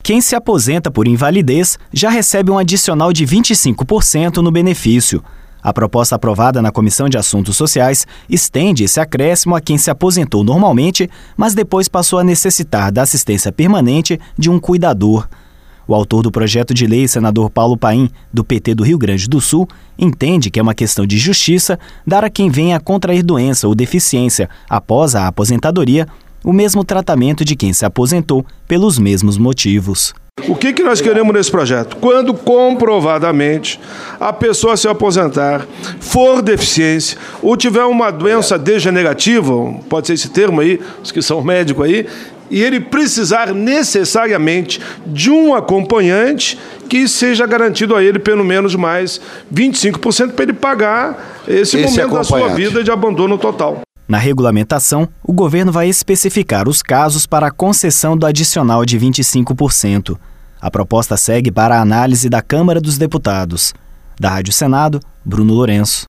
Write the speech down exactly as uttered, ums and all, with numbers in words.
Quem se aposenta por invalidez já recebe um adicional de vinte e cinco por cento no benefício. A proposta aprovada na Comissão de Assuntos Sociais estende esse acréscimo a quem se aposentou normalmente, mas depois passou a necessitar da assistência permanente de um cuidador. O autor do projeto de lei, senador Paulo Paim, do P T do Rio Grande do Sul, entende que é uma questão de justiça dar a quem venha a contrair doença ou deficiência após a aposentadoria o mesmo tratamento de quem se aposentou pelos mesmos motivos. O que, que nós queremos nesse projeto? Quando comprovadamente a pessoa se aposentar, for deficiência ou tiver uma doença degenerativa, pode ser esse termo aí, os que são médicos aí, e ele precisar necessariamente de um acompanhante que seja garantido a ele pelo menos mais vinte e cinco por cento para ele pagar esse, esse momento da sua vida de abandono total. Na regulamentação, o governo vai especificar os casos para a concessão do adicional de vinte e cinco por cento. A proposta segue para a análise da Câmara dos Deputados. Da Rádio Senado, Bruno Lourenço.